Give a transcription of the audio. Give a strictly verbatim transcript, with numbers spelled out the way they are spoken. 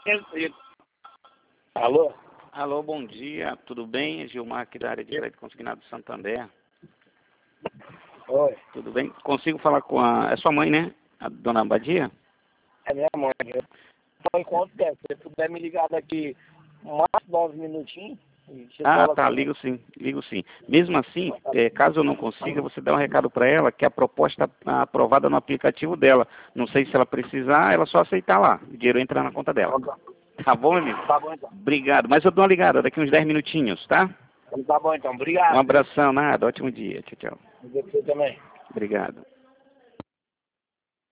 Alô? Alô, bom dia, tudo bem? Gilmar aqui da área de crédito consignado do Santander. Oi. Tudo bem? Consigo falar com a... É sua mãe, né? A dona Abadia? É minha mãe. Eu tô em quanto tempo? Se você puder me ligar daqui mais nove minutinhos. você Ah, fala tá, com ligo ela. sim, ligo sim. Mesmo assim, é, caso eu não consiga, você dá um recado para ela que a proposta está aprovada no aplicativo dela. Não sei se ela precisar, ela só aceitar lá. O dinheiro entra na conta dela. Tá bom, amigo? Tá bom então. Obrigado. Mas eu dou uma ligada daqui uns dez minutinhos, tá? Tá bom então. Um Obrigado. abração, nada. Ótimo dia. Tchau, tchau. Você também. Obrigado.